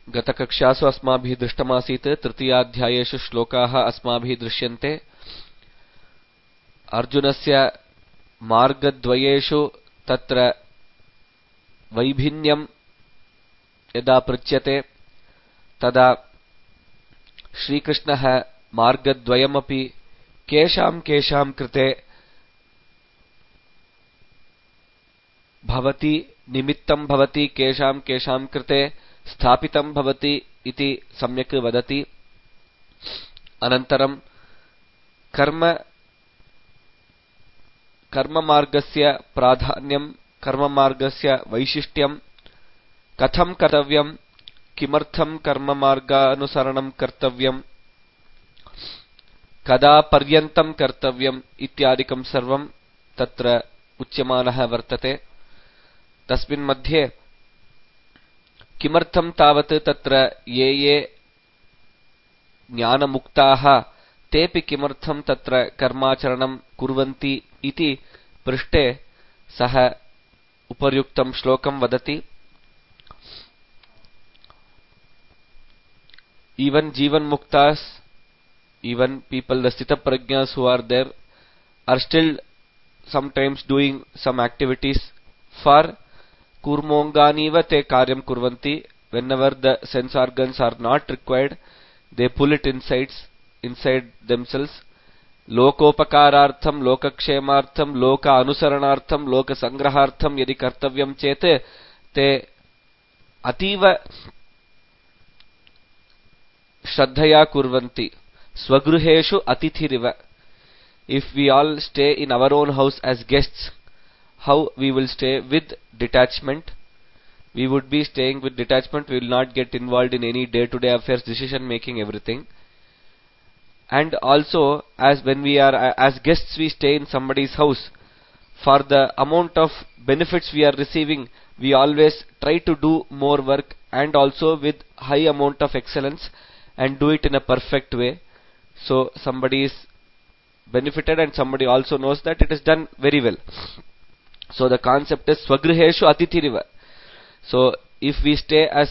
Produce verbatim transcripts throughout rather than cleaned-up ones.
गतकक्षासु अस्माभिः दृष्टमासीत् तृतीयाध्यायेषु श्लोकाः अस्माभिः दृश्यन्ते। अर्जुनस्य मार्गद्वयेषु तत्र वैभिन्यं यदा पृच्छ्यते तदा श्रीकृष्णः मार्गद्वयमपि केषां केषां कृते भवति निमित्तं भवति केषां केषां कृते स्थापितं भवति इति सम्यक् वदति। अनन्तरं कर्म कर्ममार्गस्य प्राधान्यं कर्ममार्गस्य वैशिष्ट्यं कथं कर्तव्यं किमर्थं कर्ममार्गानुसरणं कर्तव्यं कदा पर्यन्तं कर्तव्यम् इत्यादिकं सर्वं तत्र उच्यमानः वर्तते। तस्मिन् मध्ये किमर्थं तावत् तत्र ये ये ज्ञानमुक्ताः तेऽपि किमर्थं तत्र कर्माचरणं कुर्वन्ति इति पृष्टे सः उपर्युक्तं श्लोकं वदति। Even Jivan Muktas, even people, the Sthita Prajnas who are there, are still sometimes doing some activities for kurmonganiva te karyam kurvanti. Whenever the sense organs are not required, they pull it inside, inside themselves. Lokopakarartham, lokakshemartham, loka anusaranartham, loka sangrahartham yadi kartavyam chete te ativa Shraddhaya kurvanti swagruheshu atithiriva. If we all stay in our own house as guests, how we will stay with detachment? We would be staying with detachment. We will not get involved in any day-to-day affairs, decision making, everything. And also, as when we are as guests, we stay in somebody's house. For the amount of benefits we are receiving, we always try to do more work and also with high amount of excellence, and do it in a perfect way. So somebody is benefited and somebody also knows that it is done very well. So the concept is Swagriheshu Atithiriva. So if we stay as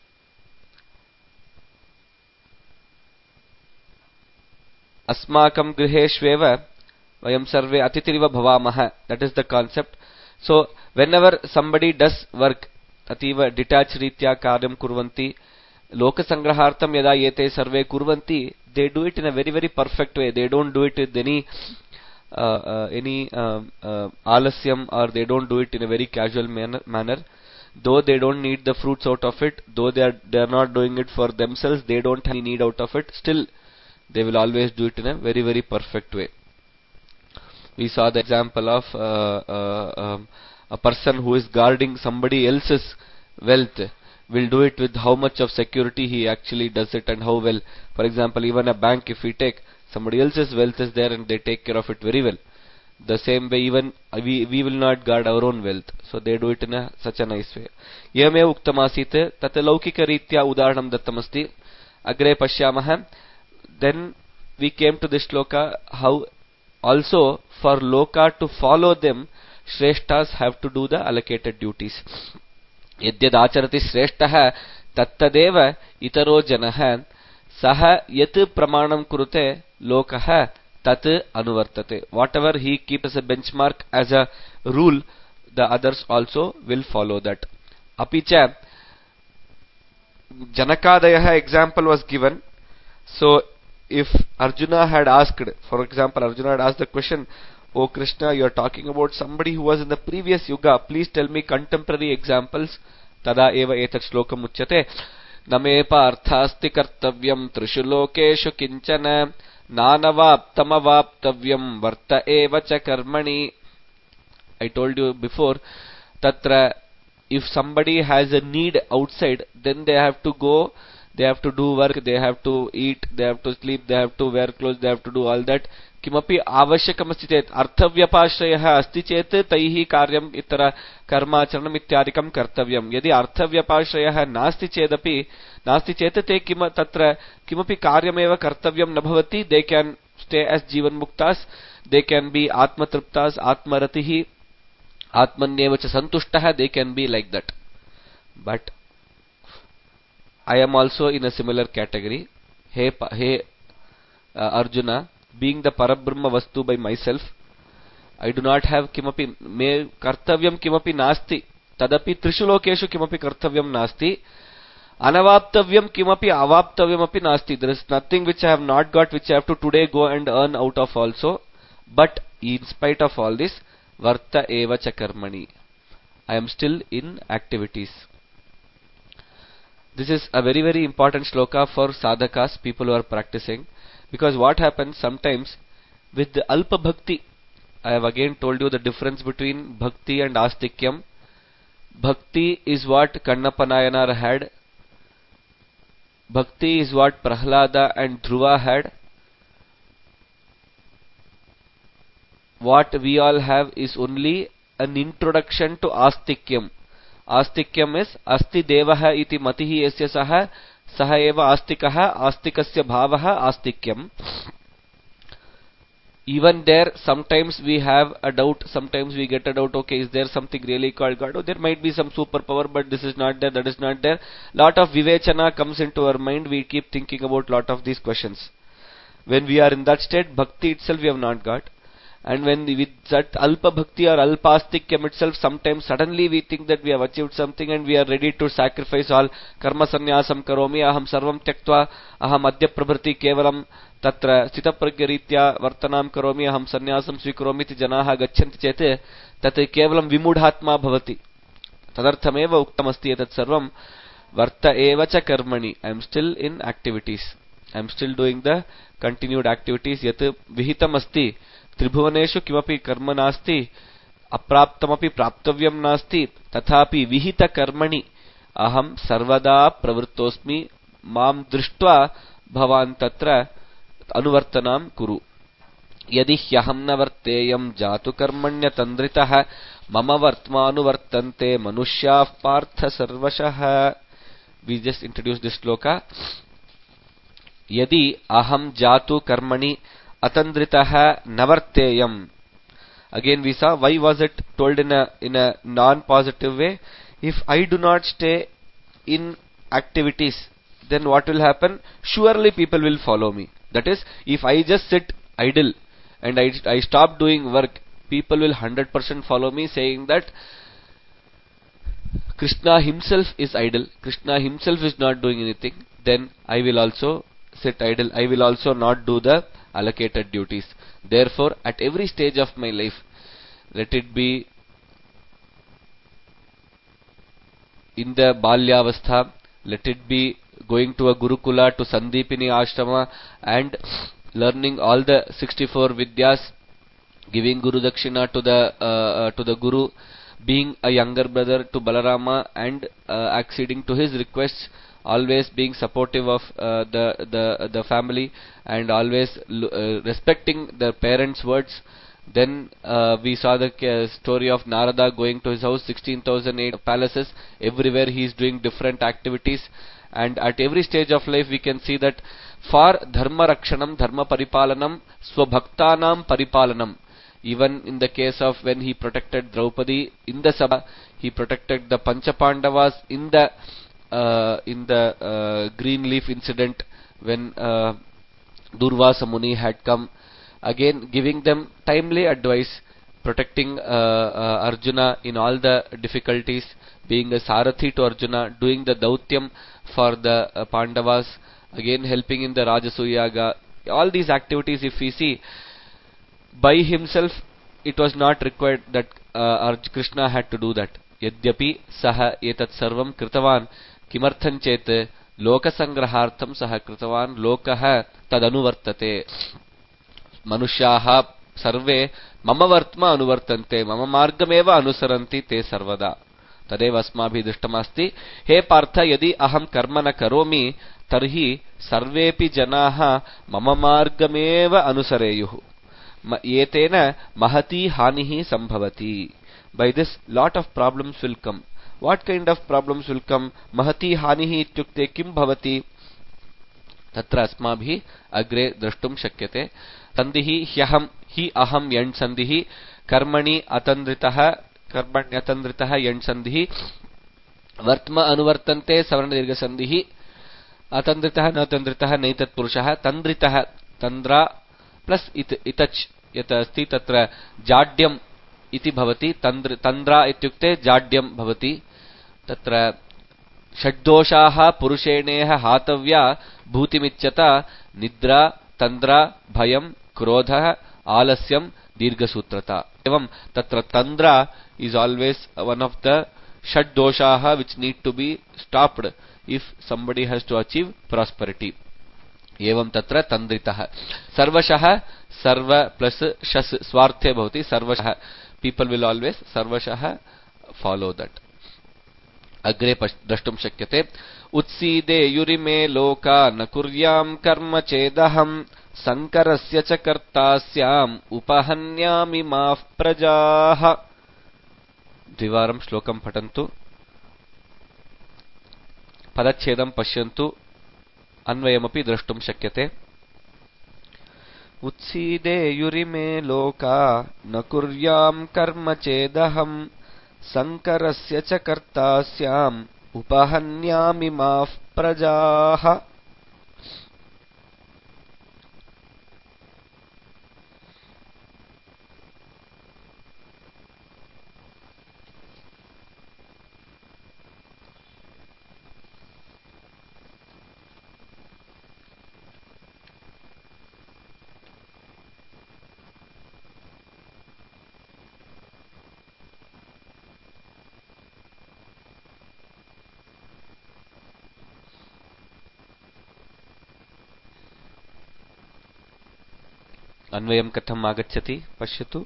Asmakam Griheshveva Vayam Sarve Atithiriva Bhavamaha, that is the concept. So whenever somebody does work, Ativa detached Ritya Karyam Kurvanti, Lokasangrahartham yada yete sarve kurvanti, they do it in a very very perfect way. They don't do it with any uh, uh, any uh, uh, alasyam, or they don't do it in a very casual manner, manner. Though they don't need the fruits out of it, though they are they are not doing it for themselves, they don't have any need out of it, still they will always do it in a very very perfect way. We saw the example of uh, uh, um, a person who is guarding somebody else's wealth will do it with how much of security he actually does it and how well. For example, even a bank, if we take somebody else's wealth is there and they take care of it very well. The same way even we, we will not guard our own wealth. So they do it in a, such a nice way. Yame uktamasite tat laukika ritya udaharanam dattamasti agre pashyamah. Then we came to this shloka how also for loka to follow them, shreshtas have to do the allocated duties. यद्यदाचरति श्रेष्ठः तत्तदेव इतरो जनः सः यत् प्रमाणं कुरुते लोकः तत् अनुवर्तते. Whatever he keeps as a benchmark, as a rule, the others also will follow that. Api cha Janakadayah example was given. So if Arjuna had asked, for example, Arjuna had asked the question, "Oh Krishna, you are talking about somebody who was in the previous yuga. Please tell me contemporary examples." Tada eva etat shlokam uchyate. Name parthasti kartavyam trishu lokeshu kinchana nanavaptamavaptavyam varta eva cha karmani. I told you before, tatra if somebody has a need outside, then they have to go, they have to do work, they have to eat, they have to sleep, they have to wear clothes, they have to do all that. किमपि आवश्यकमस्ति चेत् अर्थव्यपाश्रयः अस्ति चेत् तैः कार्यम् इतर कर्माचरणम् इत्यादिकं कर्तव्यम्. यदि अर्थव्यपाश्रयः नास्ति चेदपि नास्ति चेत् ते किम तत्र किमपि कार्यमेव कर्तव्यं न भवति. They can stay as जीवन मुक्तास, they can be आत्मतृप्तास, आत्मरतिः, आत्मन्येव च सन्तुष्टः, they can be like that. But I am also in a similar category. Hey, hey uh, Arjuna, being the Parabrahma Vastu by myself, I do not have kimapi, me kartavyam kimapi nasti, tadapi trishu lokeshu kimapi kartavyam nasti, anavaptavyam kimapi avaptavyam api nasti. There is nothing which I have not got, which I have to today go and earn out of also. But in spite of all this, varta eva cha karmani, I am still in activities. This is a very very important shloka for sadhakas, people who are practicing, because what happens sometimes with the alpa bhakti, I have again told you the difference between bhakti and astikyam. Bhakti is what Kannappa Nayanar had. Bhakti is what Prahlada and Dhruva had. What we all have is only an introduction to astikyam. Astikyam is asti devaha iti matihi yasya saha saha eva astikaha astikasya bhavaha astikyam. Even there, sometimes we have a doubt, sometimes we get a doubt, okay, is there something really called God? Oh, there might be some superpower, but this is not there, that is not there. Lot of vivechana comes into our mind, we keep thinking about lot of these questions. When we are in that state, bhakti itself we have not got. And when with that alpa bhakti or alpastikyam itself, sometimes suddenly we think that we have achieved something and we are ready to sacrifice all. Karma sannyasam karomi aham sarvam tyaktva aham adya prabhrati kevalam tatra sthita pragyaritya vartanam karomi aham sannyasam swikaromi iti janaha gachanti chete tat kevalam vimudhatma bhavati. Tadarthameva uktamasti etat sarvam varta eva cha karmani. I am still in activities. I am still doing the continued activities. Yat vihitam asti त्रिभुवनेषु किमपि कर्म नास्ति, अप्राप्तमपि प्राप्तव्यं नास्ति, तथापि विहित कर्मणि अहं सर्वदा प्रवृत्तोस्मि, मां दृष्ट्वा भवान् तत्र अनुवर्तनां कुरु. यदि ह्यहं न वर्तेयं जातु कर्मण्यतन्द्रितः मम वर्त्मानुवर्तन्ते मनुष्याः पार्थ सर्वशः. We just introduced this shloka. यदि अहं जातु कर्मणि atandritaha navarteyam. Again we saw why was it told in a in a non-positive way. If I do not stay in activities, then what will happen? Surely people will follow me. That is, if I just sit idle and I, I stop doing work, people will one hundred percent follow me, saying that Krishna himself is idle, Krishna himself is not doing anything. Then I will also sit idle, I will also not do the allocated duties. Therefore, at every stage of my life, let it be in the balyavastha, let it be going to a gurukula, to Sandipini ashrama and learning all the sixty-four vidyas, giving guru dakshina to the uh, uh, to the guru, being a younger brother to Balarama and uh, acceding to his requests, always being supportive of uh, the the the family and always uh, respecting the parents' words. Then uh, we saw the uh, story of Narada going to his house, sixteen thousand eight palaces. Everywhere he is doing different activities, and at every stage of life we can see that for dharma rakshanam, dharma paripalanam, swabhaktanam paripalanam. Even in the case of when he protected Draupadi in the Sabha, he protected the Panchapandavas in the uh, in the uh, green leaf incident when uh, Durvasa Muni had come, again giving them timely advice, protecting uh, uh, Arjuna in all the difficulties, being a Sarathi to Arjuna, doing the Dautyam for the uh, Pandavas, again helping in the Rajasuyaga. All these activities, if we see, by himself it was not required that uh, Krishna had to do that. Yadyapi saha etat sarvam kritavan kimartham chet lokasangrahartham saha kritavan lokaha tadanuvartate. Manushyaha sarve mama vartma anuvartante mama margameva anusaranti te sarvada. Tadeva asmabhi drishtamasti. He partha yadi aham karma na karomi tarhi sarvepi janaha mama margameva anusareyuhu. Yetena mahati hanihi sambhavati. By this, lot of problems will come. What kind of problems will come? Mahati hanihi ityukte kim bhavati? Tatra asmabhi agre drashtum shakyate. Sandihi hyaham hi aham yan sandihi karmani atandritaha karmani atandritaha yan sandihi vartma anuvartante savarna dirgha sandihi अतन्द्रितः न तन्द्रितः नैतत्पुरुषः तन्द्रितः तन्द्रा plus इत इतच् यत् अस्ति तत्र जाड्यम् इति भवति तन्द्र तन्द्रा इत्युक्ते जाड्यम् भवति तत्र षड्दोषाः पुरुषेणेह हातव्या भूतिमिच्छता निद्रा तन्द्रा भयम् क्रोधः आलस्यम् दीर्घसूत्रता एवं तत्र तन्द्रा is always one of the षड् doshaah which need to be stopped if somebody has to achieve prosperity एवं तत्र तन्द्रितः सर्वशः सर्व प्लस शस् स्वार्थे भवति सर्वशः people will always सर्वशः follow that अग्रे द्रष्टुं शक्यते उत्सीदेयुरिमे लोका न कुर्याम् कर्म चेदहम् संकरस्य च कर्ता स्याम् उपहन्यामि माः प्रजाः द्विवारं श्लोकं पठन्तु पदच्छेदं पश्यन्तु अन्वयमपि द्रष्टुं शक्यते उत्सीदेयुरिमे लोका न कुर्याम् कर्म चेदहम् संकरस्य च कर्ता स्याम् उपहन्यामि माः प्रजाः अन्वयं कथम् आगच्छति पश्यतु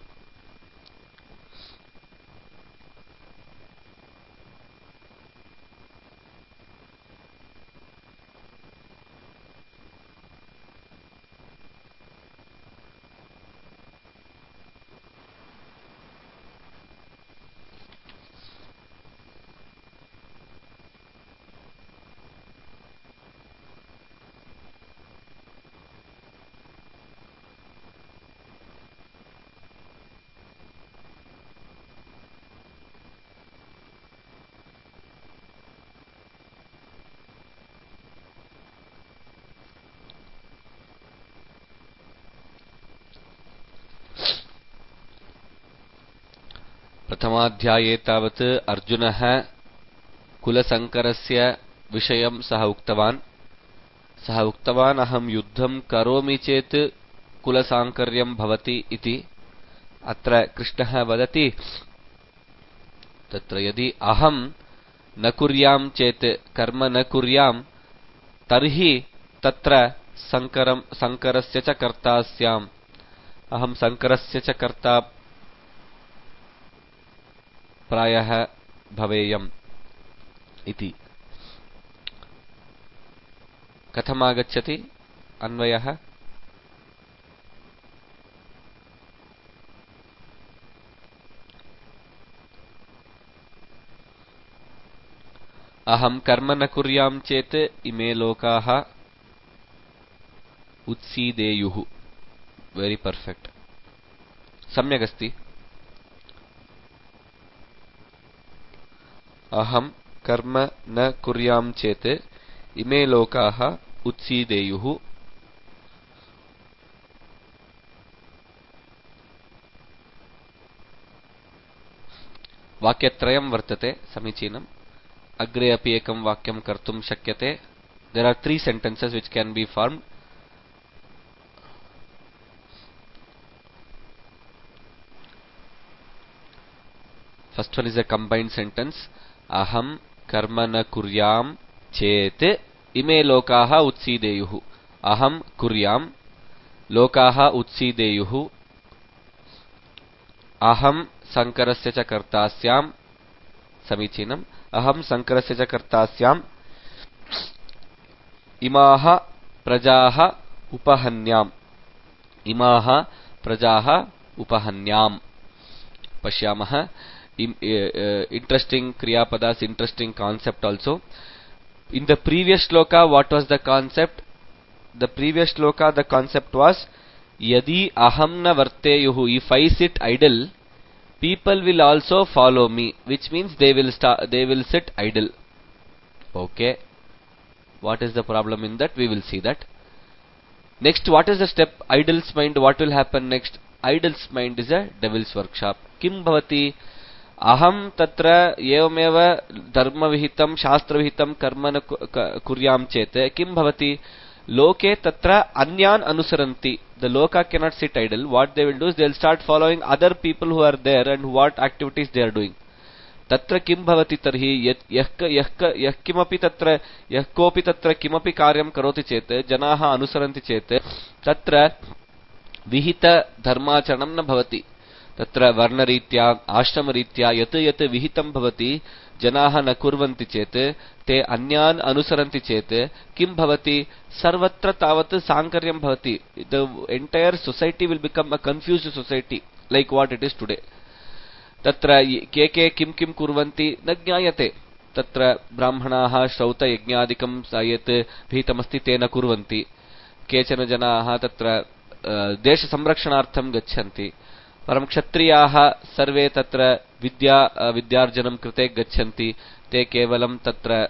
प्रथमाध्याये तावत् अर्जुनः कुलसंकरस्य विषयं सः उक्तवान् सः उक्तवान् अहं युद्धं करोमि चेत् कुलसाङ्कर्यं भवति इति अत्र कृष्णः वदति तत्र यदि अहं न कुर्यां चेत् कर्म न कुर्यां तर्हि तत्र संकरं संकरस्य च कर्ता स्याम् अहं संकरस्य च कर्ता प्रायः भवेयम् इति कथमागच्छति अन्वयः अहं कर्म न कुर्यां चेत् इमे लोकाः उत्सीदेयुः वेरी परफेक्ट सम्यगस्ति अहं कर्म न कुर्यां चेत् इमे लोकाः उत्सीदेयुः वाक्यत्रयं वर्तते समीचीनम् अग्रे अपि एकं वाक्यं कर्तुं शक्यते there are three sentences which can be formed first one is a combined sentence अहं कर्म न कुर्यां चेत् इमे लोकाः उत्सीदेयुः अहं कुर्यां लोकाः उत्सीदेयुः अहं संकरस्य च कर्ता स्याम् समीचीनम् अहं संकरस्य च कर्ता स्याम् इमाः प्रजाः उपहन्याम् इमाः प्रजाः उपहन्याम् पश्यामः interesting kriya padas interesting concept also in the previous shloka what was the concept the previous shloka the concept was yadi aham na varteyuh if I sit idle people will also follow me which means they will start they will sit idle okay What is the problem in that? We will see that. Next, what is the step? Idle's mind. What will happen next? Idle's mind is a devil's workshop. Kim bhavati? Aham tatra evameva dharma vihitam shastra vihitam karma na kuryam chete. Kim bhavati? Loke tatra anyan anusaranti. The loka cannot sit idle. What they will do is they will start following other people who are there and what activities they are doing. Tatra kim bhavati tarhi yah yah kimapi tatra yah kopi tatra kimapi karyam karoti chete janaha anusaranti chete tatra vihita dharmacharanam na bhavati. Tatra varna ritya ashrama ritya yat yat vihitam bhavati janaha na kurvanti chete te anyan anusaranti chete kim bhavati sarvatra tavat sankaryam bhavati. The entire society will become a confused society like what it is today. Tatra keke kim kim kurvanti na jnayate. Tatra brahmanaha shrauta yajnadikam sayat vihitamasti te na kurvanti. Kechana janaha tatra desha samrakshanartham gachanti. Param kshatriyaha sarve tatra vidya vidyarjanam krite gachanti. Te kevalam tatra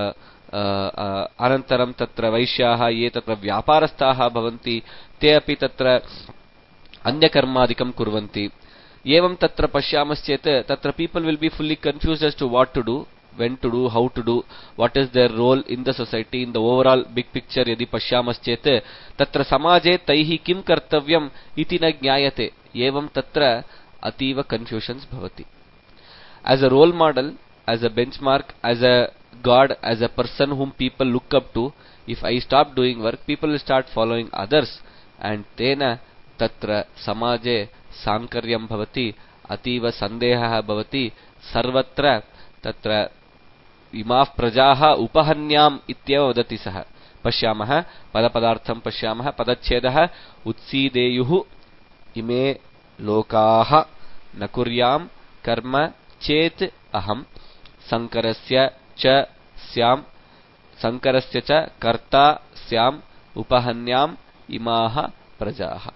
anantaram tatra vaishyaha ye tatra vyaparastaha bhavanti. Te api tatra anya karmadikam kurvanti. Evam tatra pashyamaschet, tatra people will be fully confused as to what to do, when to do, how to do, what is their role in the society, in the overall big picture. Yadi pashyamaschet, tatra samaje taihi kim kartavyam iti na jnayate. Evam tatra ativa confusions bhavati. As a role model, as a benchmark, as a god, as a person whom people look up to, if I stop doing work, people will start following others, and tena tatra samaje sankaryam bhavati ativa sandeha bhavati sarvatra tatra imaf prajaha upahanyam ityeva vadati saha. Pashyamah padapadartham pashyamah padachchedah utsideyuh ime lokaah nakuryam karma chet aham sankarasya cha syam sankarasya cha karta syam upahanyam imaha prajaha.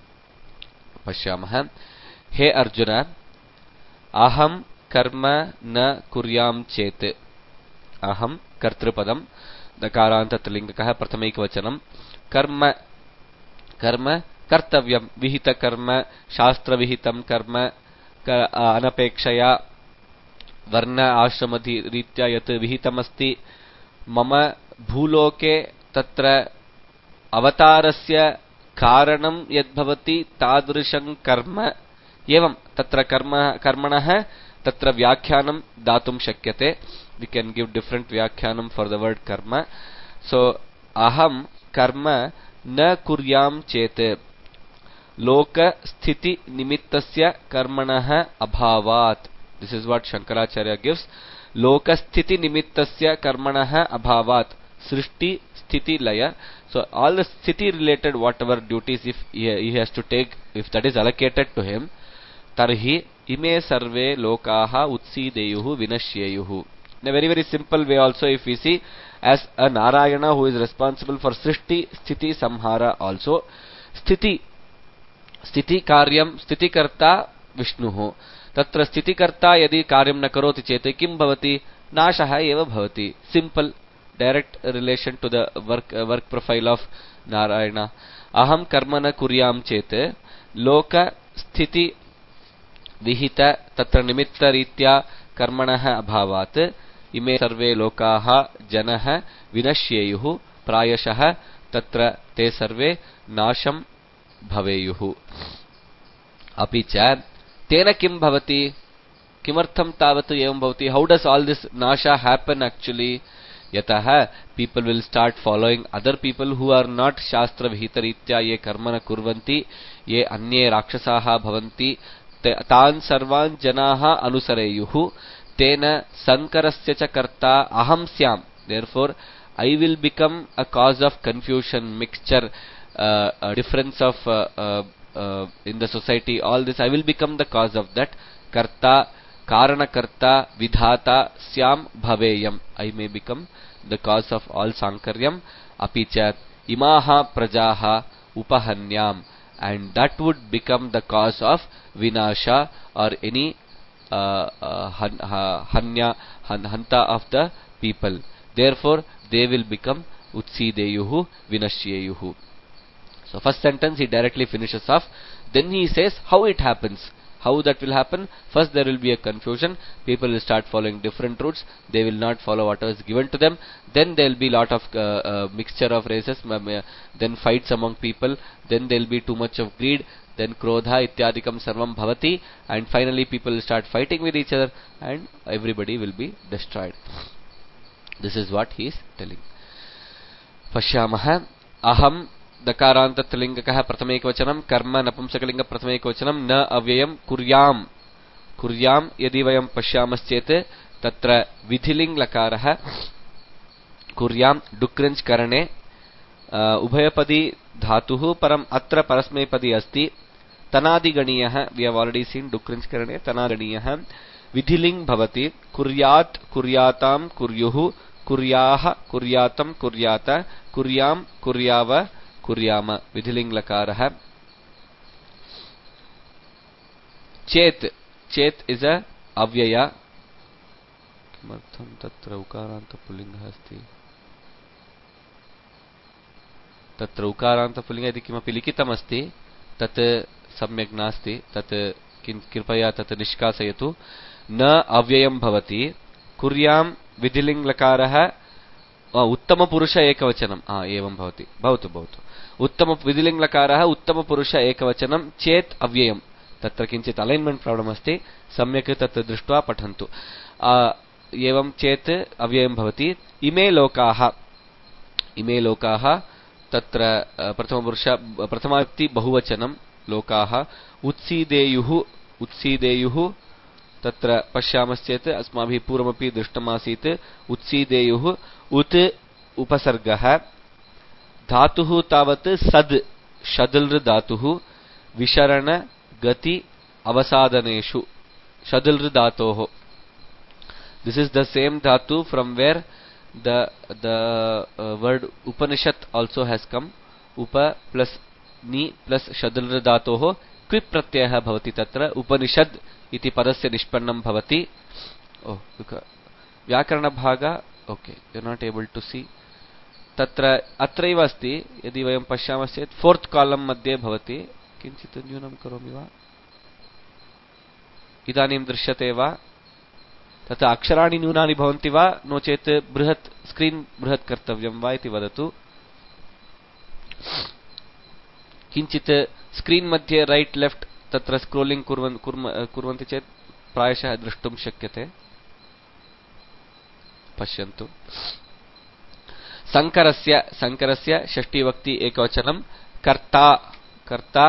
Pashyamah. He Arjuna, aham karma na kuryam chet. Aham kartrupadam dakaranta trilingakah prathamaikavachanam karma karma kartavyam vihita karma shastra vihitam karma anapekshaya varna ashramadhi ritya yat vihitamasti mama bhuloke tatra avatarasya karanam yadbhavati tadrisham karma evam tatra karma karmanah tatra vyakhyanam datum shakyate. We can give different vyakhyanam for the word karma. So aham karma na kuryam chete loka sthiti nimittasya karmanah abhavat. This is what Shankaracharya gives. Loka sthiti nimittasya karmanah abhavat. Srishti sthiti laya. So all the sthiti related whatever duties if he, he has to take, if that is allocated to him, tarhi ime sarve lokaha utsideyuhu vinashyeyuhu. In a very very simple way also, if we see, as a Narayana who is responsible for srishti sthiti samhara also, sthiti sthiti karyam sthiti karta Vishnuhu. Tatra sthiti karta yadi karyam na karoti chete kim bhavati nashaha eva bhavati. Simple direct relation to the work uh, work profile of Narayana. Aham karmana kuryam chete loka sthiti vihita tatra nimitta ritya karmanah abhavat ime sarve lokaha janah vinashyeyuh prayashah tatra te sarve nasham bhaveyuh. Api cha tena kim bhavati kimartham tavat evam bhavati. How does all this nasha happen actually? Yataha people will start following other people who are not shastra vihita ritya ye karmana kurvanti ye anye rakshasaha bhavanti tan sarvan janaha anusareyuh tena sankarasya cha karta aham syam. Therefore I will become a cause of confusion, mixture, uh, a difference of uh, uh, uh, in the society. All this I will become the cause of that. Karta karana karta vidhata syam bhaveyam. I may become the cause of all sankaryam. Apicha imaha prajaha upahanyam, and that would become the cause of vinasha or any uh, uh, han, uh, hanya han, hanta of the people. Therefore they will become utsideyuhu vinashyeyuhu. So first sentence he directly finishes off. Then he says how it happens. How that will happen? First there will be a confusion. People will start following different routes. They will not follow whatever is given to them. Then there will be lot of uh, uh, mixture of races. Then fights among people. Then there will be too much of greed. Then krodha ityadikam sarvam bhavati. And finally people will start fighting with each other. And everybody will be destroyed. This is what he is telling. Pashyamaha aham दकारांत त्रिलिंगकः प्रथमेकवचनं कर्म नपुंसकलिंग प्रथमेकवचनं न अव्ययं कुर्याम कुर्याम यदि वयं पश्यामश्चेत् तत्र विधिलिंग लकारः कुर्याम डुक्रेंच करणे उभयपदी धातुः परम अत्र परस्मैपदी अस्ति तनादिगणीयः वी हैव ऑलरेडी सीन डुक्रेंच करणे तनादिगणीयः विधिलिंग भवति कुर्यात् कुर्यातां कुर्युः कुर्याः कुर्यातं कुर्यात कुर्याम कुर्याव कुर्याम विधिलिंग लकारः चेत चेत इज अ अव्यय किमर्थं तत्र उकारान्त पुल्लिङ्गः अस्ति तत्र उकारान्त पुल्लिङ्ग इति किमपि लिखितमस्ति तत् सम्यक् नास्ति तत् कृपया तत् निष्कासयतु न अव्ययं भवति कुर्यां विधिलिंग लकारः उत्तम पुरुष एकवचनं आ एवं भवति भवतु भवतु उत्तम विधिलिंग लकारः उत्तम पुरुष एकवचनं चेत् अव्ययं तत्र किञ्चित् अलाइनमेंट प्रॉब्लम अस्ति सम्यक् तत् दृष्ट्वा पठन्तु एवं चेत् अव्ययं भवति इमे लोकाः इमे लोकाः तत्र प्रथम पुरुष प्रथमाविभक्ति बहुवचनं लोकाः उत्सीदेयुः उत्सीदेयुः तत्र पश्यामश्चेत् अस्माभिः पूर्वमपि दृष्टमासीत् उत्सीदेयुः उत् उपसर्गः धातुः तावत् सद् शदल् धातुः विशरण गति अवसादनेषु शदल् धातोः. This is the same dhatu from where the the uh, word Upanishad also has come. Upa plus ni plus shadalra dhatoh क्विप् प्रत्ययः भवति तत्र उपनिषद् इति पदस्य निष्पन्नं भवति. Oh, व्याकरण भाग okay you are not able to see तत्र अत्रैव अस्ति यदि वयं पश्यामश्चेत् फोर्थ कॉलम मध्ये भवति किञ्चित् न्यूनं करोमि वा इदानीं दृश्यते वा तत् अक्षराणि न्यूनानि भवन्ति वा नो चेत् बृहत् स्क्रीन् बृहत् कर्तव्यं वा इति वदतु. किञ्चित् स्क्रीन् मध्ये राइट लेफ्ट तत्र स्क्रोलिंग कुर्वन् कुर्वन्ति चेत् प्रायशः द्रष्टुं शक्यते. पश्यन्तु संकरस्य संकरस्य षष्ठी विभक्ति एकवचनं कर्ता कर्ता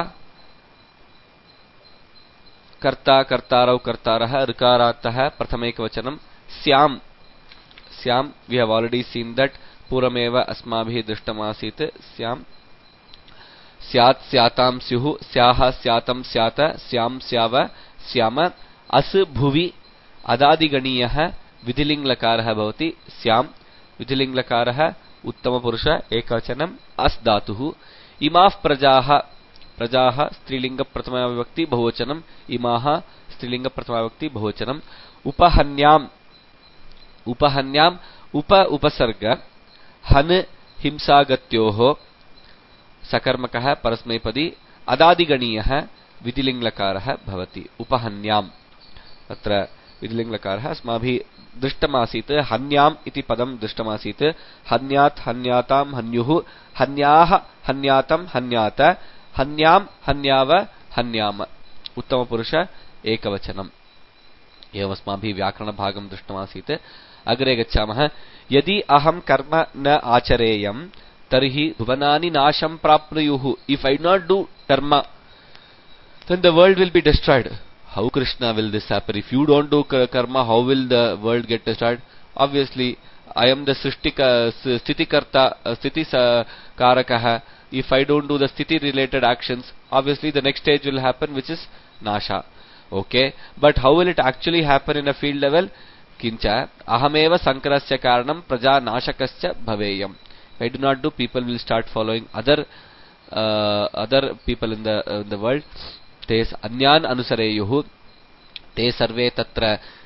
कर्ता कर्तारौ कर्तारः ऋकारान्तः प्रथमैकवचनं स्याम् स्याम् we have already seen that पूर्वमेव अस्माभिः दृष्टमासीत् स्याम् स्यात् स्यातां स्युः स्याः स्यातं स्यात स्याम् स्याव स्याम अस् भुवि अदादिगणीयः विधिलिंग लकारः भवति स्याम् विधिलिंग लकारः उत्तम पुरुष एकवचनम् अस् धातुः. इमाः प्रजाः प्रजाः स्त्रीलिंग प्रथमा विभक्ति बहुवचनम् इमाः स्त्रीलिंग प्रथमा विभक्ति बहुवचनम्. उपहन्याम् उपहन्याम् उप उपसर्ग हन् हिंसागत्योः सकर्मकः परस्मैपदी अदादिगणीयः विधिलिंग लकारः भवति. उपहन्याम् तत्र विधिलिंग लकारः अस्माभिः दृष्टमासीत् हन्याम् इति पदं दृष्टमासीत्. हन्यात् हन्यातां हन्युः हन्याः हन्यातं हन्यात हन्याम् हन्याव हन्याम उत्तम पुरुष एकवचनम्. एवम् अस्माभिः व्याकरण भागं दृष्टमासीत्. अग्रे गच्छामः. यदि अहं कर्म न आचरेयम् तर्हि भुवनानि नाशं प्राप्नुयुः. If I do not do dharma, then the world will be destroyed. How, Krishna, will this happen? If you don't do karma, how will the world get destroyed? Obviously, I am the Srishtika, Sthitikarta, Sthiti Karakah. If I don't do the Sthiti related actions, obviously the next stage will happen, which is Nasha. Okay? But how will it actually happen in a field level? Kincha, Ahameva Sankarasya Karanam Praja Nashakasya Bhaveyam. If I do not do, people will start following other uh, other people in the uh, in the world. ते अन्यान् अनुसरेयुः ते सर्वे तत्र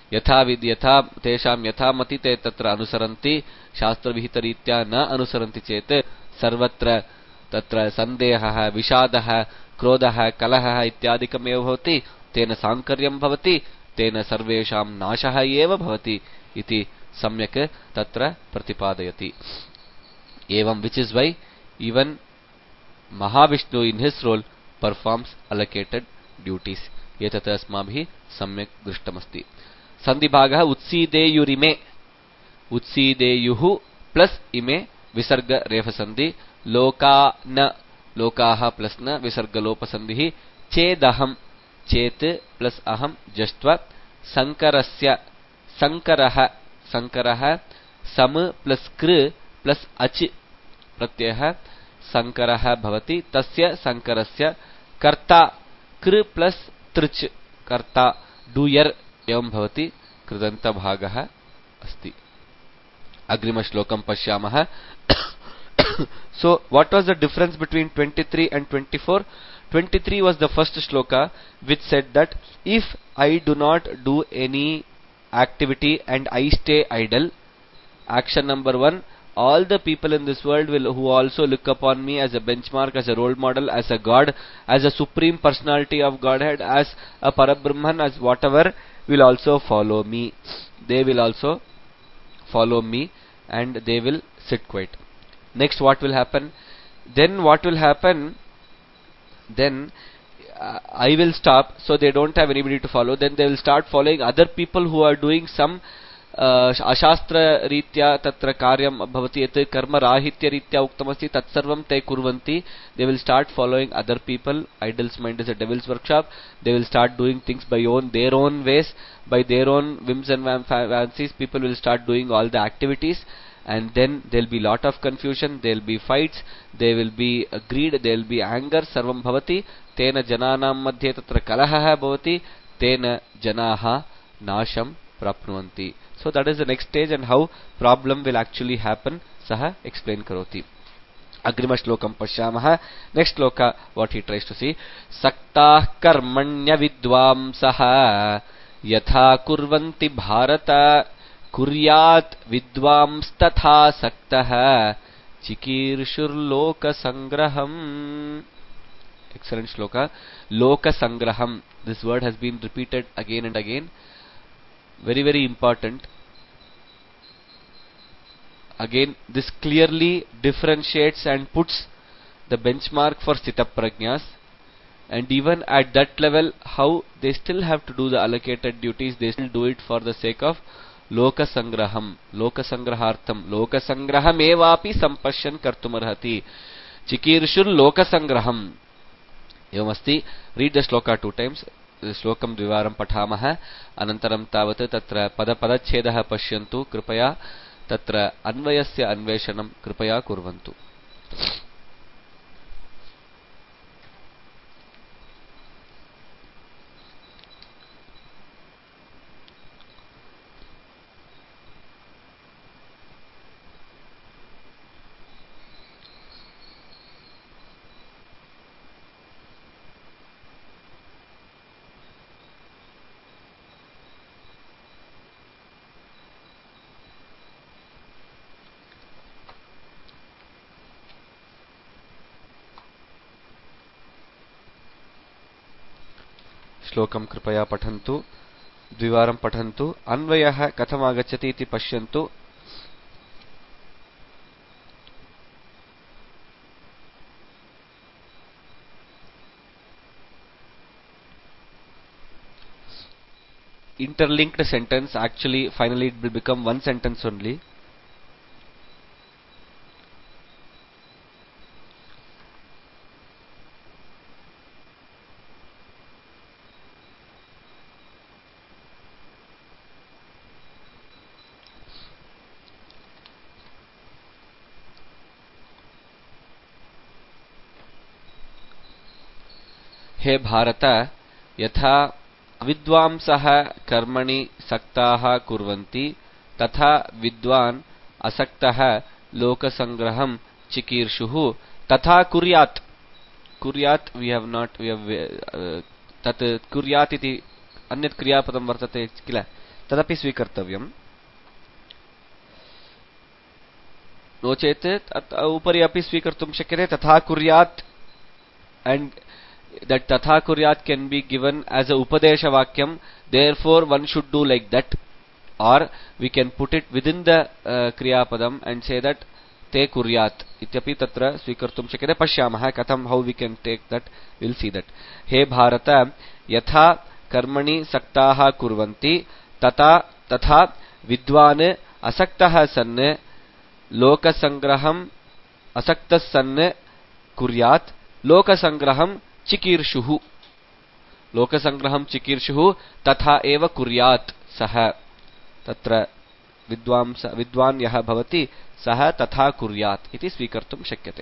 यथा with यथा तेषां यथा मति ते तत्र अनुसरन्ति शास्त्रविहितरीत्या न अनुसरन्ति चेत् सर्वत्र तत्र सन्देहः विषादः क्रोधः कलहः इत्यादिकमेव भवति तेन सांकर्यं भवति तेन सर्वेषां नाशः एव भवति इति सम्यक् तत्र प्रतिपादयति एवं which is why even Mahavishnu in his role performs allocated duties एतत् अस्माभिः सम्यक् दृष्टमस्ति सन्धिभागः उत्सीदेयुरिमे उत्सीदेयुः प्लस इमे विसर्ग रेफसन्धि लोका न लोकाः प्लस न विसर्गलोपसन्धिः चेदहं चेत् प्लस अहं जष्ट्वा संकरस्य संकरः संकरः सम प्लस कृ प्लस अच प्रत्ययः संकरः भवति तस्य संकरस्य कर्ता कृ प्लस तृच कर्ता डूयर् एवं भवति कृदन्तभागः अस्ति अग्रिम श्लोकं पश्यामः So what was the difference between twenty-three and twenty-four? twenty-three was the first shloka which said that if I do not do any activity and I stay idle, action number one, all the people in this world will who also look upon me as a benchmark, as a role model, as a god, as a supreme personality of Godhead, as a Parabrahman, as whatever, will also follow me. They will also follow me and they will sit quiet. Next, what will happen? Then what will happen? Then uh, I will stop, so they don't have anybody to follow. Then they will start following other people who are doing some अशास्त्र रीत्या तत्र कार्यम भवति यत् कर्म राहित्य रीत्या उक्तमस्ति तत्सर्वं ते कुर्वन्ति they will start following other people. Idle's mind is a devil's workshop. They will start doing things by own their own ways, by their own whims and fancies. People will start doing all the activities, and then there will be lot of confusion, there will be fights, there will be greed, there will be anger. Sarvam bhavati tena jananam madhye tatra kalahah bhavati tena janaha nasham prapnuvanti. So that is the next stage, and how problem will actually happen saha explain karoti. Agrima shlokam pashyamah. Next shloka, what he tries to see, saktah karmanya vidvamsah yatha kurvanti bharata kuryat vidvamstatha saktah chikirshur loka sangraham. Excellent shloka. Loka sangraham, this word has been repeated again and again. Very very important. Again, this clearly differentiates and puts the benchmark for Sthitasprajñas, and even at that level how they still have to do the allocated duties, they still do it for the sake of Loka Sangraham, Loka Sangrahartham, Loka Sangraham evapi sampashyan kartumarhati, Chikirshur Loka Sangraham. Evamasti. Read the shloka two times. श्लोकं द्विवारं पठामः अनन्तरं तावत् तत्र पदपदच्छेदः पश्यन्तु कृपया तत्र अन्वयस्य अन्वेषणं कृपया कुर्वन्तु श्लोकं कृपया पठन्तु द्विवारं पठन्तु अन्वयः कथम् आगच्छति इति पश्यन्तु interlinked sentence, actually finally it will become one sentence only. हे भारत यथा विद्वांसः कर्मणि सक्ताः कुर्वन्ति तथा विद्वान् असक्तः लोकसंग्रहं चिकीर्षुः तथा कुर्यात्. कुर्यात् we have not we have uh, तत् कुर्यात् इति अन्यत् क्रियापदं वर्तते किल, तदपि स्वीकर्तव्यम् नो चेत् उपरि अपि स्वीकर्तुं शक्यते तथा कुर्यात् and that tatha kuryat can be given as a upadesha vakyam, therefore one should do like that, or we can put it within the uh, kriya padam and say that te kuryat ityapi tatra swikartum shakyate. Pashyamah katham, how we can take that, we'll see that. He bharata yatha karmani saktaha kurvanti tata tatha vidwan asaktah sanne lokasangraham asaktas sanne kuryat लोकसंग्रहम चिकीर्षुः लोकसंग्रहम चिकीर्षुः तथा एव कुर्यात् सः तत्र विद्वांस विद्वान् यः भवति सः तथा कुर्यात् इति स्वीकर्तुं शक्यते.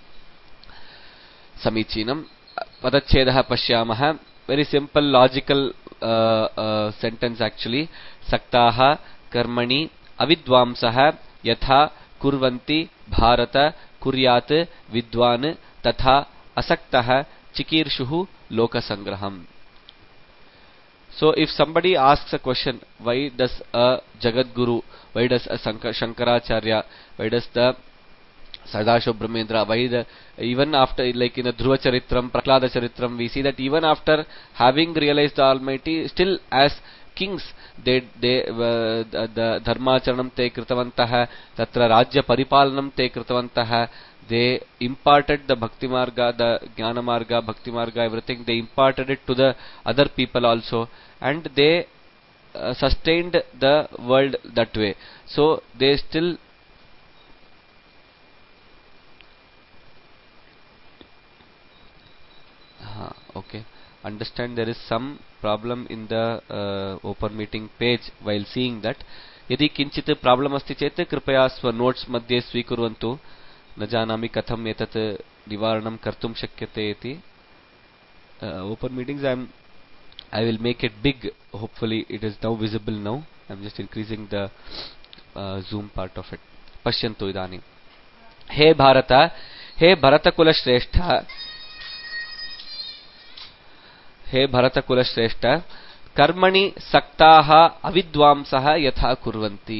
समीचीनं. पदच्छेदः पश्यामः. Very simple logical sentence actually. सक्ताः कर्मणि अविद्वांसः यथा कुर्वन्ति भारत कुर्यात् विद्वान् तथा asaktah chikirshuh lokasangraham. So if somebody asks a question, why does a Jagadguru, why does a Shankaracharya, why does the Sadashiva Brahmendra, why the, even after, like in the Dhruva Charitram, Prahlada Charitram, we see that even after having realized the Almighty, still as kings, they, they, uh, the, the Dharmacharanam te kritavantah, tatra Rajya Paripalanam te kritavantah, they imparted the Bhakti Marga, the Jnana Marga, Bhakti Marga, everything, they imparted it to the other people also, and they uh, sustained the world that way. So they still uh, okay, understand there is some problem in the uh, open meeting page while seeing that. यदि किंचित problem अस्ति चेत् कृपया स्व notes मध्ये स्वीकुर्वन्तु. न जानामि कथम् एतत् निवारणं कर्तुं शक्यते इति. Open meetings I am I will make it big. Hopefully it is now visible. Now I am just increasing the zoom part of it. पश्यन्तु इदानीं. हे भारत, हे भरतकुल श्रेष्ठ, हे भरतकुल श्रेष्ठ, कर्मणि सक्ताः अविद्वांसः यथा कुर्वन्ति.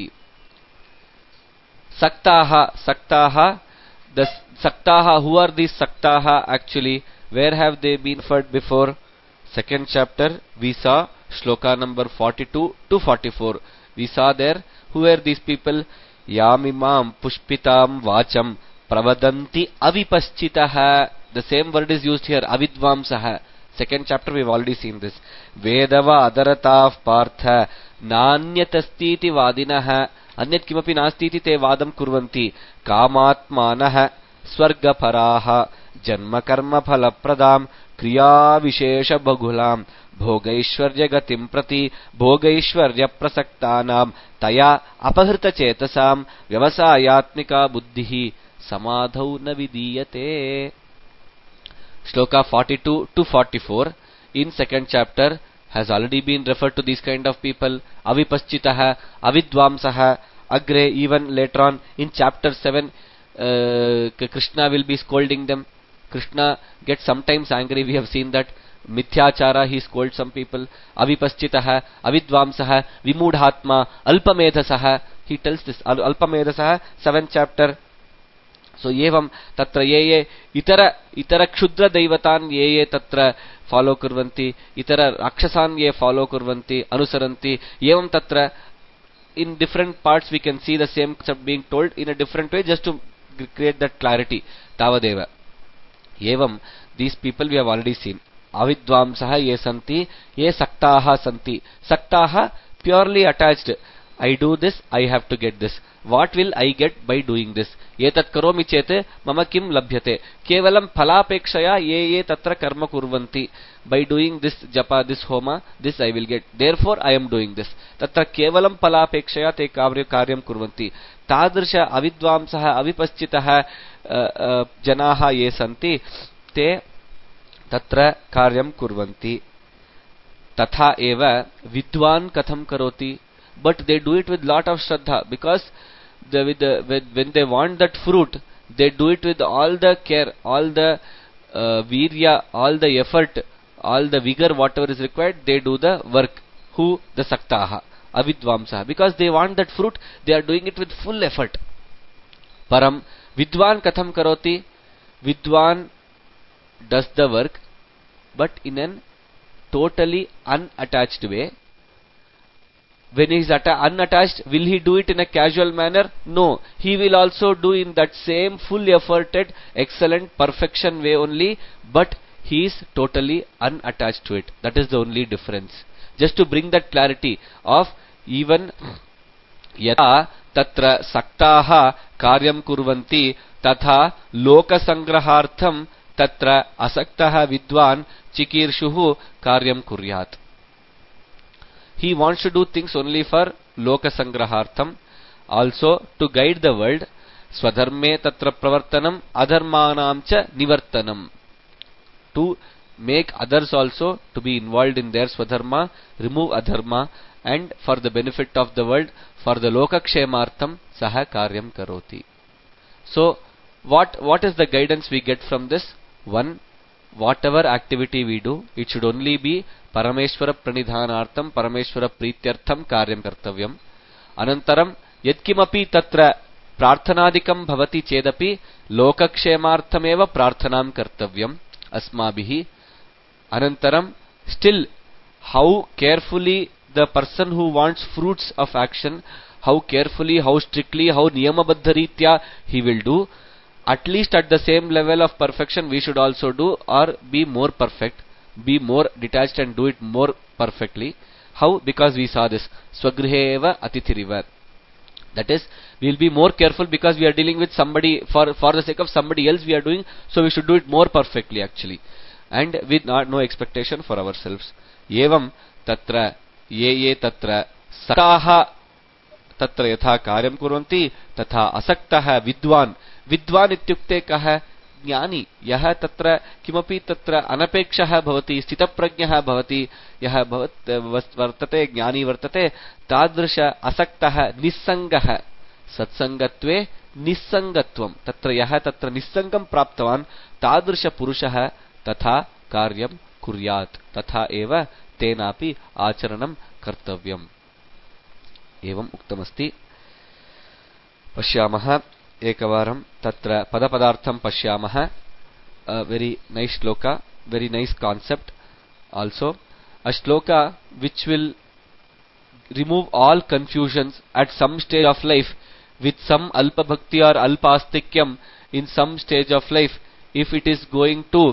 सक्ताः, सक्ताः, the saktaha, who are these saktaha actually? Where have they been referred before? Second chapter we saw shloka number forty-two to forty-four. We saw there who were these people. Yamimam pushpitam vacham pravadanti avipaschitah. The same word is used here, avidvamsah. Second chapter we have already seen this. Vedava adaratav partha nanyatastiti vadinah. अन्यत् किमपि नास्ति इति ते वादं कुर्वन्ति. कामात्मानः स्वर्गपराः जन्मकर्मफलप्रदां क्रियाविशेषबहुलां भोगैश्वर्यगतिं प्रति भोगैश्वर्यप्रसक्तानां तया अपहृतचेतसां व्यवसायात्मिका बुद्धिः समाधौ न विदीयते. Shloka forty-two to forty-four in second chapter has already been referred to these kind of people. Avipaschitah, avidvamsah. Agre, even later on in chapter seven, uh, Krishna will be scolding them. Krishna gets sometimes angry. We have seen that. Mithyachara, he scolds some people. Avipaschitah, avidvamsah, vimudhatma, alpamedhasah. He tells this. Alpamedhasah, seventh chapter. So yevam tatra ye ye itara itara kshudra daivataan ye ye tatra follow kurvanti, itara rakshasan ye follow kurvanti, anusaranti. Yevam tatra, in different parts we can see the same concept being told in a different way, just to create that clarity. Tavadeva. Yevam, these people we have already seen. Avidvamsah ye santi, ye saktaha santi. Saktaha, purely attached. I do this, I have to get this. What will I get by doing this? Etat karomi chete mama kim labhyate. Kevalam phalapekshaya ye ye tatra karma kurvanti. By doing this japa, this homa, this I will get. Therefore I am doing this. Tatra kevalam phalapekshaya te karyam kurvanti. Tadrisha avidvamsah avipaschitah janaha ye santi te tatra karyam kurvanti. Tatha eva vidwan katham karoti. But they do it with lot of shraddha, because the, with the, with, when they want that fruit, they do it with all the care, all the uh, virya, all the effort, all the vigor, whatever is required. They do the work. Who? The saktaha. avidvamsah, because they want that fruit, they are doing it with full effort. Param vidwan katham karoti, vidwan does the work but in an totally unattached way. When he is unattached, will he do it in a casual manner? No. He will also do in that same full efforted, excellent, perfection way only, but he is totally unattached to it. That is the only difference. Just to bring that clarity of even yata tatra saktaha karyam kurvanti tatha loka sangrahartham tatra asaktaha vidwan chikirshuhu karyam kuryat. He wants to do things only for loka sangrahartham, also to guide the world. Swadharme tatra pravartanam adharmanam cha nivartanam. To make others also to be involved in their swadharma, remove adharma, and for the benefit of the world, for the lokakshemartham saha karyam karoti. So, what what is the guidance we get from this? One, whatever activity we do, it should only be Parameshwara pranidhanartham, Parameshwara prityartham karyam kartavyam. Anantaram, yatkimapi tatra prarthanadikam bhavati chedapi lokakshemarthameva prarthanam kartavyam asmabihi. Anantaram, still, how carefully the person who wants fruits of action, how carefully, how strictly, how niyamabaddharitya he will do, at least at the same level of perfection we should also do, or be more perfect, be more detached and do it more perfectly. How? Because we saw this swagriheva atithiriva. That is, we will be more careful because we are dealing with somebody, for, for the sake of somebody else we are doing, so we should do it more perfectly actually, and with not, no expectation for ourselves. Evam tatra ye ye tatra saktaha tatra yatha karyam kurvanti tatha asaktaha vidwan. Vidwan ityukte kaha ज्ञानी यह तत्र किमपि तत्र अनपेक्षः भवति, स्थितप्रज्ञः भवति, यः वर्तते ज्ञानी वर्तते, तादृश असक्तः निस्संगः, सत्संगत्वे निस्संगत्वं, तत्र यः तत्र निस्संगं प्राप्तवान् तादृश पुरुषः तथा कार्यं कुर्यात्, तथा एव तेनापि आचरणं कर्तव्यम्. एवम् उक्तमस्ति. पश्यामः एकवारं तत्र पदपदार्थं पश्यामः. Very nice shloka, very nice concept also. A shloka which will remove all confusions at some stage of life, with some alpa bhakti or alpa astikyam in some stage of life. If it is going to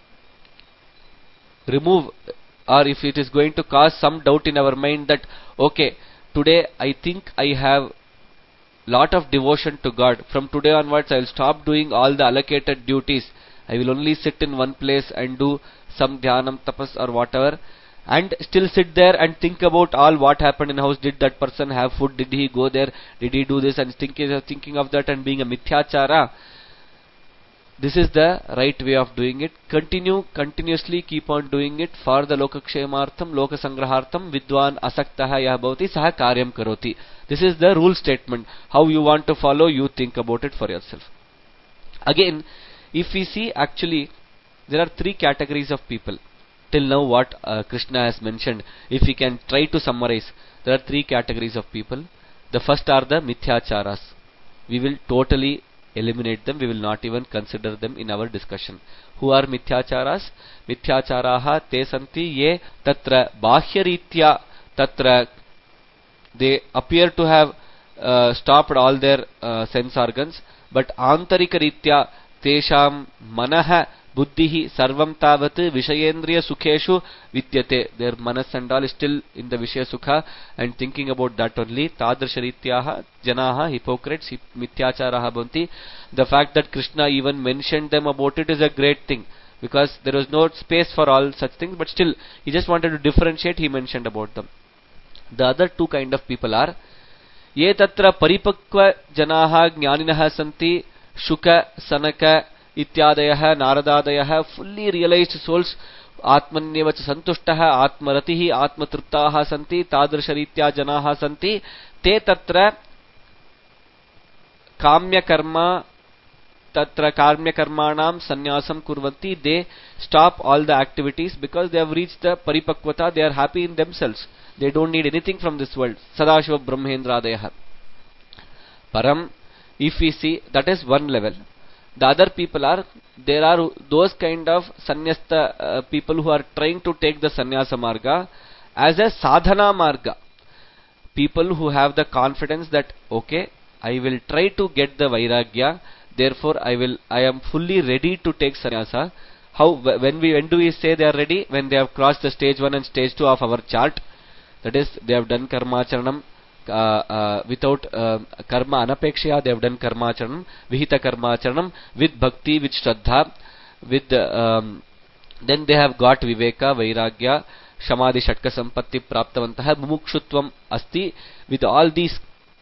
remove, or if it is going to cause some doubt in our mind that okay, today I think I have lot of devotion to God, from today onwards I will stop doing all the allocated duties, I will only sit in one place and do some dhyanam, tapas or whatever, and still sit there and think about all what happened in house. Did that person have food? Did he go there? Did he do this? And thinking, thinking of that and being a mithyachara. This is the right way of doing it. Continue, continuously keep on doing it for the lokakshemartham, lokasangrahartham, vidwan asaktaha yah bhavati saha karyam karoti. This is the rule statement. How you want to follow, you think about it for yourself. Again, if we see, actually, there are three categories of people. Till now what uh, Krishna has mentioned, if we can try to summarize, there are three categories of people. The first are the mithyacharas. We will totally eliminate them, we will not even consider them in our discussion. Who are mithyacharas? Mithyacharaha te santi ye tatra bahyaritya, tatra they appear to have uh, stopped all their uh, sense organs, but antarikaritya tesham manah buddhihi sarvam tavat vishayendriya sukheshu vidyate. Their manas and all is still in the vishaya sukha and thinking about that only. Tadrasharityaha janaha hypocrites mithyacharaha bhanti. The fact that Krishna even mentioned them about it is a great thing, because there was no space for all such things, but still he just wanted to differentiate, he mentioned about them. The other two kind of people are ye tatra paripakva janaha jnaninaha santi shuka sanaka ityadayah naradadayah, fully realized souls, atmanyeva santushtaha atmaratihi atmatruptaha santi tadrisharitya janaha santi te tatra kamya karma tatra karmya karmanam sannyasam kurvanti, they stop all the activities because they have reached the paripakvata, they are happy in themselves, they don't need anything from this world. Sadashiva Brahmendradayah. Param, if we see, that is one level. The other people are, there are those kind of sannyasta uh, people who are trying to take the sannyasa marga as a sadhana marga. People who have the confidence that, okay, I will try to get the vairagya, therefore I will, I am fully ready to take sannyasa. How, when we, when do we say they are ready? When they have crossed the stage one and stage two of our chart. That is, they have done karmacharanam uh, uh, without uh, karma anapekshaya, they have done karmacharanam, vihita karmacharanam, with bhakti, with shraddha, with um, then they have got viveka, vairagya, shamadhi shatka sampatti praptavantah, mumukshutvam asti. With all these,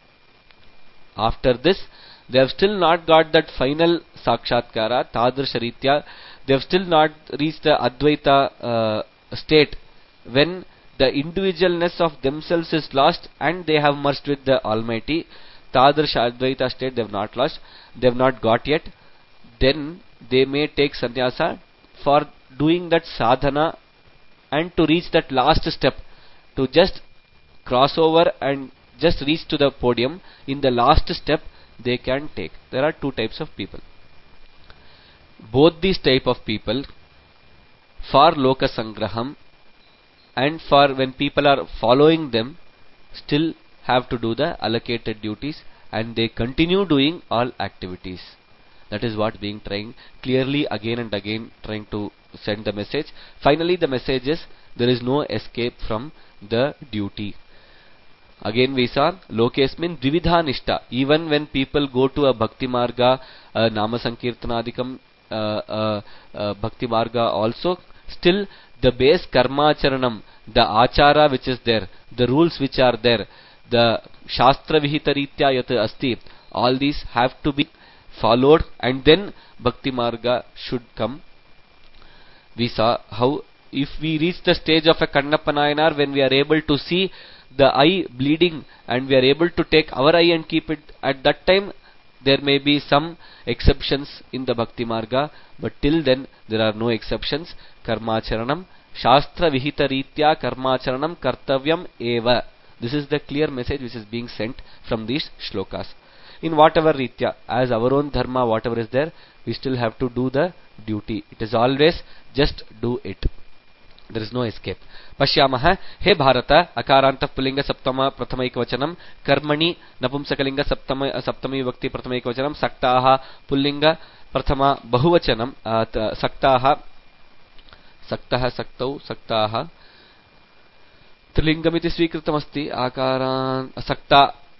after this, they have still not got that final sakshatkara, tadrisharitya, they have still not reached the advaita uh, state, when the individualness of themselves is lost and they have merged with the Almighty. Tadrisha advaita state they have not lost, they have not got yet. Then they may take sannyasa for doing that sadhana and to reach that last step, to just cross over and just reach to the podium. In the last step they can take. There are two types of people. Both these type of people, for loka sangraham and for when people are following them, still have to do the allocated duties and they continue doing all activities. That is what being trying clearly again and again trying to send the message. Finally the message is, there is no escape from the duty. Again we saw lokesmin dvividha nishta. Even when people go to a bhakti marga, uh, nama sankirtanadikam uh, uh, uh, bhakti marga also, still the base karmacharanam, the achara which is there, the rules which are there, the shastra vihita ritya yat asti, all these have to be followed and then bhakti marga should come. We saw how if we reach the stage of a Kannappa Nayanar, when we are able to see the eye bleeding and we are able to take our eye and keep it, at that time there may be some exceptions in the bhakti marga, but till then there are no exceptions. Karmacharanam shastra vihita ritya karmacharanam kartavyam eva. This is the clear message which is being sent from these shlokas. In whatever ritya, as our own dharma, whatever is there, we still have to do the duty. It is always just do it. There is no escape. Pashyamaha, he Bharata, akaranta pulinga saptama prathama ekvachanam, karmani napumsakalinga saptama saptami vibhakti prathama ekvachanam, saktaha pullinga prathama bahuvachanam, saktaha saktaha saktau saktaha त्रिलिंगमिति स्वीकृतमस्ति. आकारान् सक्ता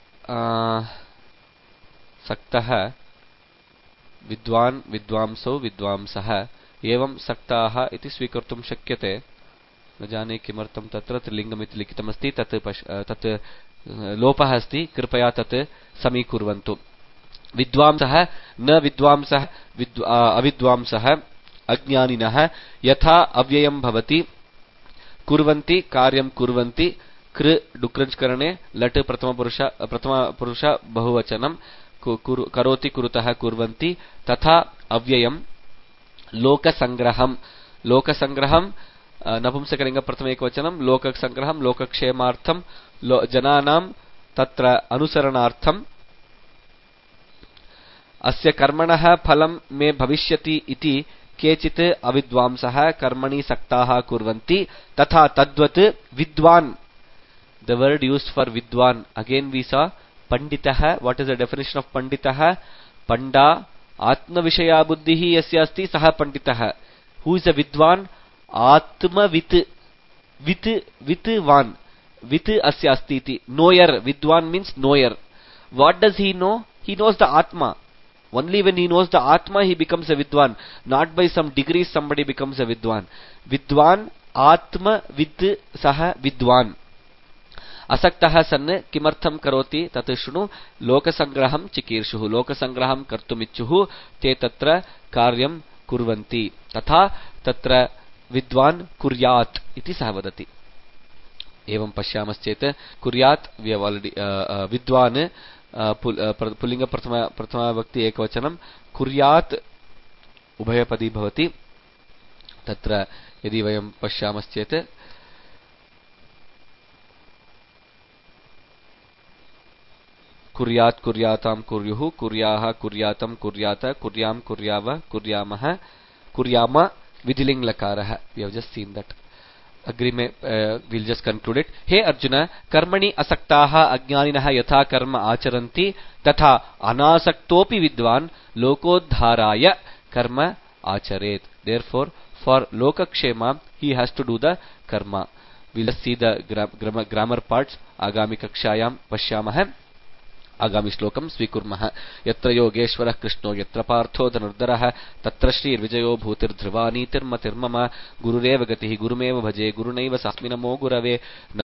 सक्तः विद्वान् विद्वांसो विद्वांसः एवं सक्ताः इति स्वीकर्तुं शक्यते. न जाने किमर्थं तत्र त्रिलिंगमिति लिखितमस्ति. तत् तत् लोपः अस्ति, कृपया तत् समीकुर्वन्तु. विद्वांसः न विद्वांसः अविद्वांसः अज्ञानिनः यथा अव्ययं भवति कुर्वन्ति कार्यं कुर्वन्ति. कृ डुक्रंचकरणे लट प्रथम पुरुष प्रथम पुरुष बहुवचनं करोति कुरुतः कुर्वन्ति. तथा अव्ययं लोकसंग्रहं लोकसंग्रहं नपुंसकलिंग प्रथम एकवचनं लोकसंग्रहं लोकक्षेमार्थं जनानां तत्र अनुसरणार्थं अस्य कर्मणः फलं मे भविष्यति इति केचित् अविद्वांसः कर्मणि सक्ताः कुर्वन्ति. तथा तद्वत् विद्वान्, the word used for vidwan, again we saw panditah. What is the definition of panditah? Panda atma vishaya buddhihi yasya asti saha panditah. Who is a vidwan? Atma vit vit vitvan vit asya asti iti. Knower. Vidwan means knower. What does he know? He knows the atma. Only when he knows the atma he becomes a vidwan. Not by some degrees somebody becomes a vidwan. Vidwan atma vid saha vidwan. असक्तः सन् किमर्थं करोति तत् शृणु. लोकसंग्रहं चिकीर्षुः. लोकसंग्रहं कर्तुमिच्छुः ते तत्र कार्यं कुर्वन्ति. तथा तत्र विद्वान् कुर्यात् इति सः वदति. एवं पश्यामश्चेत् कुर्यात् विद्वान् पुल्लिंग प्रथम प्रथमा विभक्ति एकवचनं कुर्यात् उभयपदी भवति तत्र यदि वयं पश्यामश्चेत् कुर्यात् कुर्यातां कुर्युः कुर्याः कुर्यातं कुर्यात कुर्यां कुर्याव कुर्यामः कुर्याम विधिलिंग लकारः we have just seen that agree में uh, we'll just conclude it हे अर्जुन कर्मणि असक्ताः अज्ञानिनः यथा कर्म आचरन्ति तथा अनासक्तोऽपि विद्वान् लोकोद्धाराय कर्म आचरेत् therefore for lokakshema he has to do the karma we'll just see the grammar, grammar parts agami kakshayam pashyamah आगामी श्लोकं स्वीकुर्मः यत्र योगेश्वरः कृष्णो यत्र पार्थो धनुर्धरः तत्र श्रीर्विजयो भूतिर्ध्रुवा नीतिर्मतिर्मम गुरुरेव गतिः गुरुमेव भजे गुरुनैव सास्मि नमो गुरवे